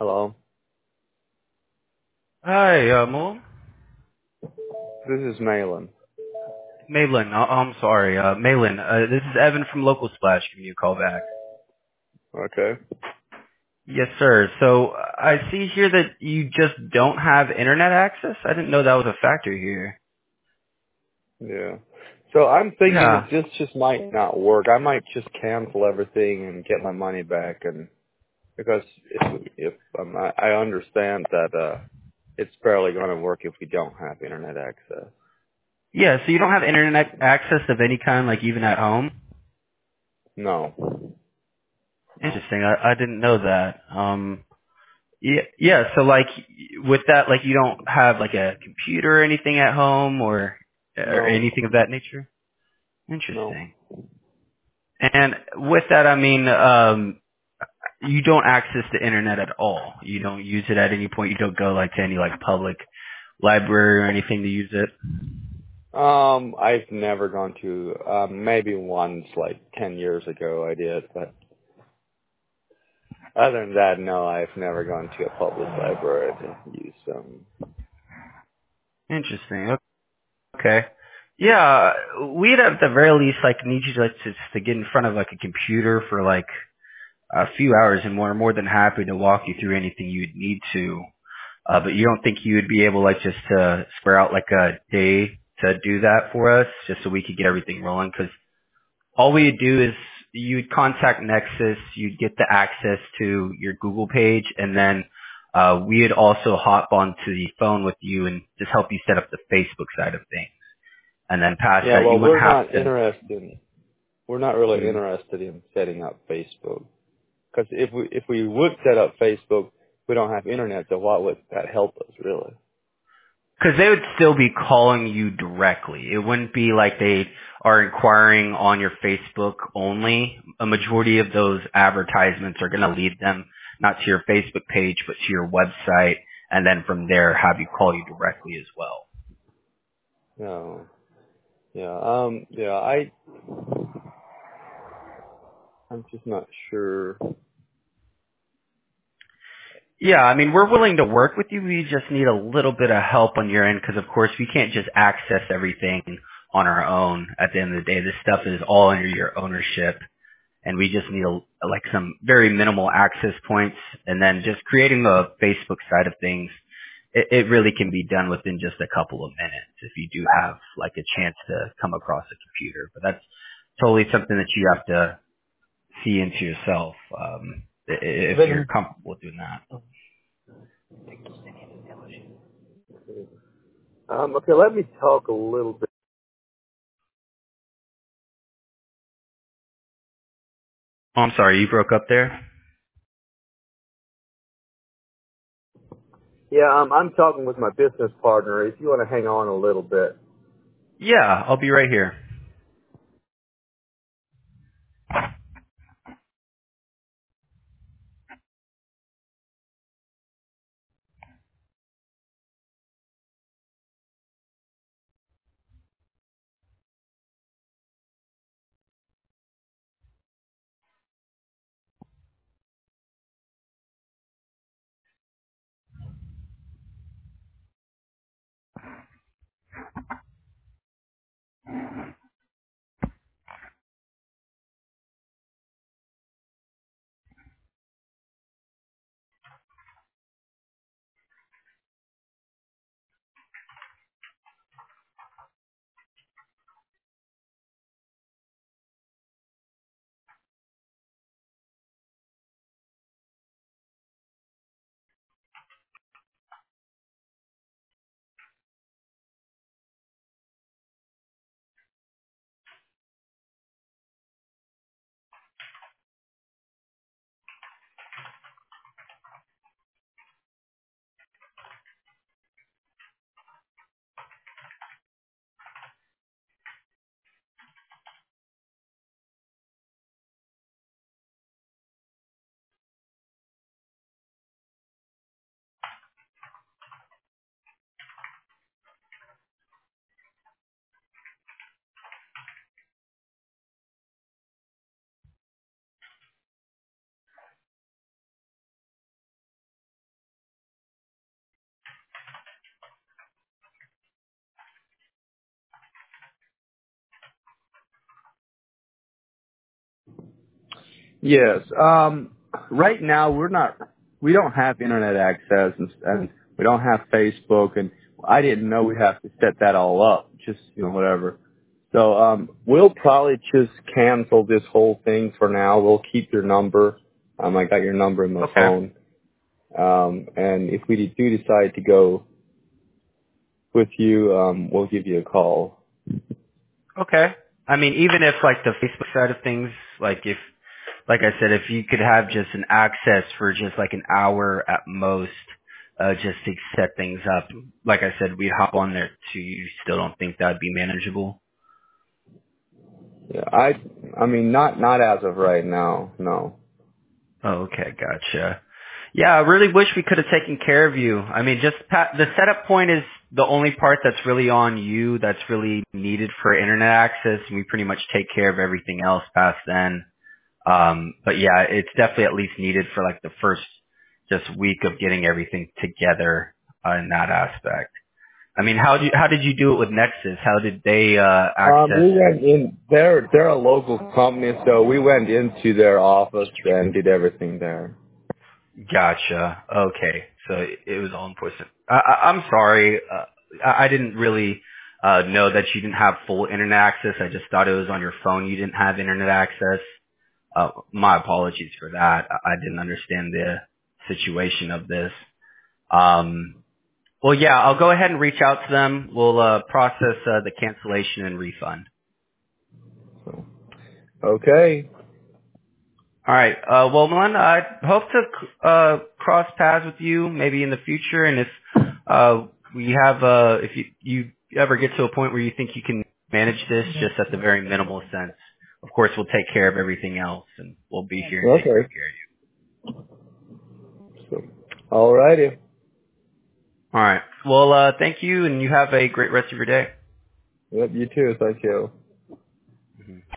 Hello, Hi, Mo. this is Malin. Malin, I'm sorry. Malin, this is Evan from Local Splash giving you a call back. Okay. Yes, sir. So I see here that you just don't have internet access. I didn't know that was a factor here. Yeah. So I'm thinking Yeah. that this just might not work. I might just cancel everything and get my money back, and because I understand that it's barely going to work if we don't have internet access. Yeah, so you don't have internet access of any kind, like even at home? No. No. Interesting. I didn't know that. Yeah, so like with that, like you don't have like a computer or anything at home or No. anything of that nature? No. Interesting. And with that, I mean, you don't access the internet at all. You don't use it at any point. You don't go like to any like public library or anything to use it. I've never gone to. Maybe once, like 10 years ago, I did, but other than that, no, I've never gone to a public library to use them. Interesting. Okay. Yeah, we'd at the very least like need you to like to get in front of like a computer for like a few hours, and we're more than happy to walk you through anything you'd need to. But you don't think you would be able like just to square out like a day to do that for us, just so we could get everything rolling? Because all we'd do is you'd contact Nexus, you'd get the access to your Google page, and then we'd also hop onto the phone with you and just help you set up the Facebook side of things. And then past Yeah, that, well, you wouldn't have to. we're not really Mhm. interested in setting up Facebook. Because if we would set up Facebook, we don't have internet, so why would that help us, really? Because they would still be calling you directly. It wouldn't be like they are inquiring on your Facebook only. A majority of those advertisements are going to lead them not to your Facebook page, but to your website, and then from there have you call you directly as well. No. Yeah, I'm just not sure. Yeah, I mean, we're willing to work with you. We just need a little bit of help on your end because, of course, we can't just access everything on our own. At the end of the day, this stuff is all under your ownership. And we just need like some very minimal access points, and then just creating the Facebook side of things. It really can be done within just a couple of minutes if you do have like a chance to come across a computer. But that's totally something that you have to see into yourself if you're Then, comfortable with doing that. okay, let me talk a little bit. Oh, I'm sorry, you broke up there. Yeah, I'm talking with my business partner. If you want to hang on a little bit. Yeah, I'll be right here. Yes. Right now we don't have internet access and we don't have Facebook, and I didn't know we have to set that all up. Just whatever. So we'll probably just cancel this whole thing for now. We'll keep your number. I got your number in my phone. And if we do decide to go with you, we'll give you a call. Okay. I mean, even if like the Facebook side of things, like I said, if you could have just an access for just like an hour at most, just to set things up, like I said, we'd hop on there too. You still don't think that'd be manageable? Yeah, I mean, not as of right now, no. Oh, okay, gotcha. Yeah, I really wish we could have taken care of you. I mean, just the setup point is the only part that's really on you, that's really needed for internet access, and we pretty much take care of everything else past then. But yeah, it's definitely at least needed for like the first just week of getting everything together in that aspect. I mean, how did you do it with Nexus? How did they access? We went in. They're a local company, so we went into their office and did everything there. Gotcha. Okay, so it was all in person. I'm sorry. I didn't really know that you didn't have full internet access. I just thought it was on your phone. You didn't have internet access. My apologies for that. I didn't understand the situation of this. Well, yeah, I'll go ahead and reach out to them. We'll process the cancellation and refund. So, okay. All right. Well, Melinda, I hope to cross paths with you maybe in the future, and if if you ever get to a point where you think you can manage this, just at the very minimal sense, of course, we'll take care of everything else, and we'll be here and take great Okay. care of you. So, all righty. All right. Well, thank you, and you have a great rest of your day. Yep, you too. Thank you.